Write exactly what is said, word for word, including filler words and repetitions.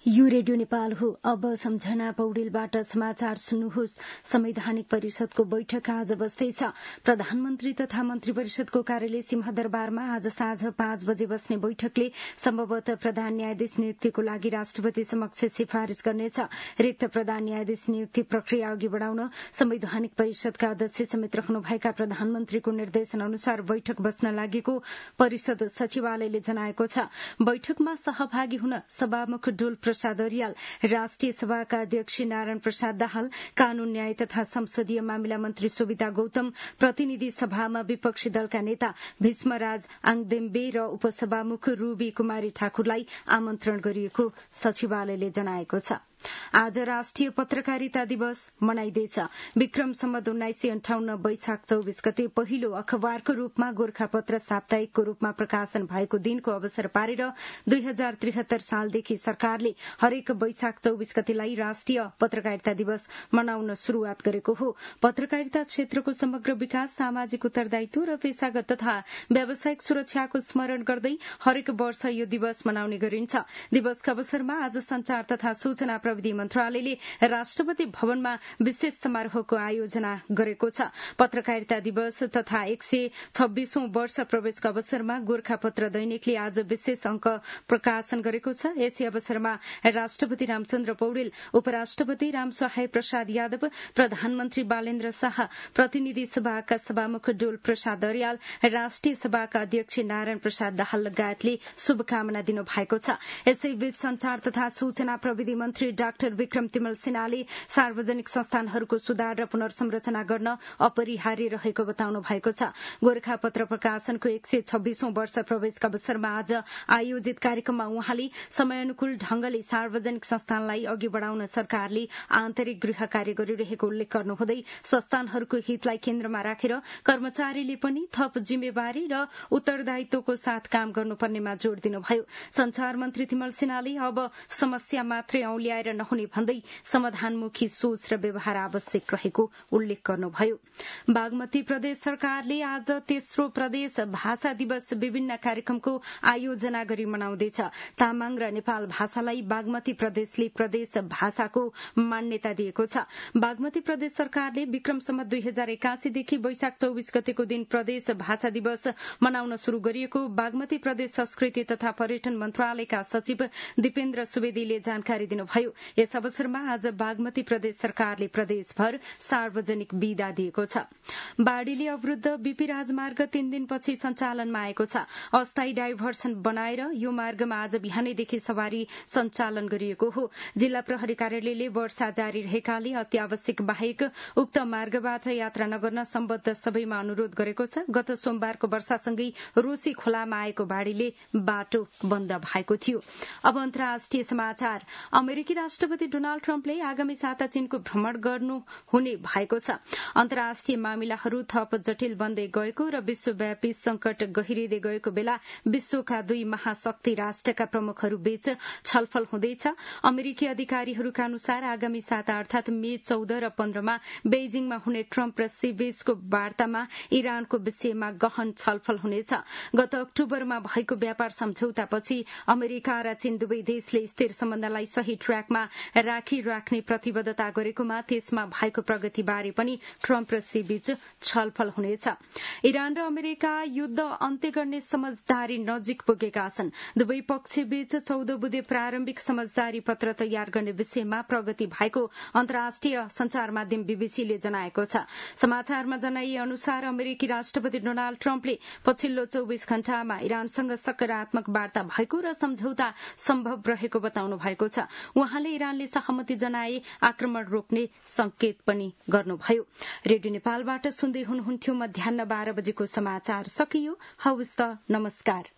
यो रेडियो नेपाल हो। अब सम्झना पौडेलबाट समाचार सुन्नुहोस्। संवैधानिक परिषदको बैठक आज बस्दैछ। प्रधानमन्त्री तथा मन्त्री परिषदको कार्यालय सिंहदरबारमा आज साँझ पाँच बजे बस्ने बैठकले सम्भवतः प्रधान न्यायाधीश नियुक्तिको लागि राष्ट्रपति समक्ष सिफारिश गर्नेछ। रिक्त प्रधान न्यायाधीश नियुक्ति प्रक्रिया अघि बढ़ाउन संवैधानिक परिषदका अध्यक्ष समेत रहनुभएका प्रधानमन्त्रीको निर्देशन अनुसार बैठक बस्न लागेको परिषद सचिवालयले जनाएको छ। बैठकमा सहभागी हुन सभामुख डोल प्रसाद अर्याल, राष्ट्रिय सभाका अध्यक्ष नारायण प्रसाद दाहाल, कानून न्याय तथा संसदीय मामिला मन्त्री सोभिता गौतम, प्रतिनिधि सभामा विपक्षी दलका नेता भीष्मराज आङदेम्बे र उपसभामुख रूबी कुमारी ठाकुरलाई आमन्त्रण गरिएको सचिवालयले जनाएको छ। आज राष्ट्रिय पत्रकारिता दिवस मनाइँदैछ। विक्रम सम्वत उन्नाइस सय अन्ठाउन्न वैशाख चौबिस गते पहिलो अखबारको रूपमा गोर्खापत्र साप्ताहिकको रूपमा प्रकाशन भएको दिनको अवसर पारेर दुई हजार त्रिहत्तर सालदेखि सरकारले हरेक वैशाख चौबिस गतेलाई राष्ट्रिय पत्रकारिता दिवस मनाउन शुरूआत गरेको हो। पत्रकारिता क्षेत्रको समग्र विकास, सामाजिक उत्तरदायित्व र पेशागत तथा व्यावसायिक सुरक्षाको स्मरण गर्दै हरेक वर्ष यो दिवस मनाउने गरिन्छ। दिवसका अवसरमा आज संचार तथा सूचना प्रविधि मन्त्रालयले राष्ट्रपति भवनमा विशेष समारोहको आयोजना गरेको छ। पत्रकारिता दिवस तथा एक सय छब्बीसौं वर्ष प्रवेशको अवसरमा गोर्खापत्र दैनिकले आज विशेष अंक प्रकाशन गरेको छ। यसै अवसरमा राष्ट्रपति रामचन्द्र पौडेल, उपराष्ट्रपति रामसहाय प्रसाद यादव, प्रधानमन्त्री बालेन्द्र शाह, प्रतिनिधि सभाका सभामुख डोल प्रसाद अर्याल, राष्ट्रिय सभाका अध्यक्ष नारायण प्रसाद दाहाल लगायतले शुभकामना दिनुभएको छ। यसैबीच संचार तथा सूचना प्रविधि मन्त्री डाक्टर विक्रम तिमल सिन्हाले सार्वजनिक संस्थानहरूको सुधार र पुनर्संरचना गर्न अपरिहार्य रहेको बताउनु भएको छ। गोर्खापत्र प्रकाशनको एक सय छब्बीसौं वर्ष प्रवेशका अवसरमा आज आयोजित कार्यक्रममा उहाँले समयानुकूल ढंगले सार्वजनिक संस्थानलाई अघि बढ़ाउन सरकारले आन्तरिक गृह कार्य गरिरहेको उल्लेख गर्नुहुँदै संस्थानहरूको हितलाई केन्द्रमा राखेर कर्मचारीले पनि थप जिम्मेवारी र उत्तरदायित्वको साथ काम गर्नुपर्नेमा जोड़ दिनुभयो। संचार मन्त्री तिमल सिन्हाले अब समस्या मात्रै औल्याएर नहुने भन्दै समाधानमुखी सोच र व्यवहार आवश्यक रहेको उल्लेख गर्नुभयो। बागमती प्रदेश सरकारले आज तेस्रो प्रदेश भाषा दिवस विभिन्न कार्यक्रमको आयोजना गरी मनाउँदैछ। तामाङ र नेपाल भाषालाई बागमती प्रदेशले प्रदेश भाषाको मान्यता दिएको छ। बागमती प्रदेश सरकारले विक्रम सम्वत दुई हजार एकासीदेखि वैशाख चौबिस गतेको दिन प्रदेश भाषा दिवस मनाउन शुरू गरिएको बागमती प्रदेश संस्कृति तथा पर्यटन मन्त्रालयका सचिव दिपेन्द्र सुवेदीले जानकारी दिनुभयो। यस अवसरमा आज बागमती प्रदेश सरकारले प्रदेशभर सार्वजनिक विदा दिएको छ। बाढ़ीले अवरूद्ध बीपी राजमार्ग तीन दिनपछि सञ्चालनमा आएको छ। अस्थायी डाइभर्सन बनाएर यो मार्गमा आज बिहानैदेखि सवारी सञ्चालन गरिएको हो। जिल्ला प्रहरी कार्यालयले वर्षा जारी रहेकाले अत्यावश्यक बाहेक उक्त मार्गबाट यात्रा नगर्न सम्बद्ध सबैमा अनुरोध गरेको छ। गत सोमबारको वर्षासँगै रोशी खोलामा आएको बाढ़ीले बाटो बन्द भएको थियो। अब अन्तर्राष्ट्रिय समाचार। अमेरिकी राष्ट्रपति डोनाल्ड ट्रम्पले आगामी साता चीनको भ्रमण गर्नु हुने भएको छ। अन्तर्राष्ट्रिय मामिलाहरू थप जटिल बन्दै गएको र विश्वव्यापी संकट गहिरिँदै गएको बेला विश्वका दुई महाशक्ति राष्ट्रका प्रमुखहरू बीच छलफल हुँदैछ। अमेरिकी अधिकारीहरूका अनुसार आगामी साता अर्थात मे चौध र पन्ध्रमा बेइजिङमा हुने ट्रम्प र सी बीचको वार्तामा इरानको विषयमा गहन छलफल हुनेछ। गत अक्टोबरमा भएको व्यापार सम्झौतापछि अमेरिका र चीन दुवै देशले स्थिर सम्बन्धलाई सही ट्र्याकमा राखिराख्ने प्रतिबद्धता गरेकोमा त्यसमा भएको प्रगतिबारे पनि ट्रम्प र सी बीच छलफल हुनेछ। इरान र अमेरिका युद्ध अन्त्य गर्ने समझदारी नजिक पुगेका छन्। दुवै पक्षबीच चौध बुधे प्रारम्भिक समझदारी पत्र तयार गर्ने विषयमा प्रगति भएको अन्तर्राष्ट्रिय संचार माध्यम बीबीसीले जनाएको छ। समाचारमा जनाइए अनुसार अमेरिकी राष्ट्रपति डोनाल्ड ट्रम्पले पछिल्लो चौबिस घण्टामा इरानसँग सकारात्मक वार्ता भएको र सम्झौता सम्भव रहेको बताउनु भएको छ। उहाँले इरानले सहमति जनाए आक्रमण रोक्ने संकेत पनि गर्नुभयो। रेडियो नेपालबाट सुन्दै हुनुहुन्थ्यो। मध्याह बाह्र बजेको समाचार सकियो। हवस् त, नमस्कार।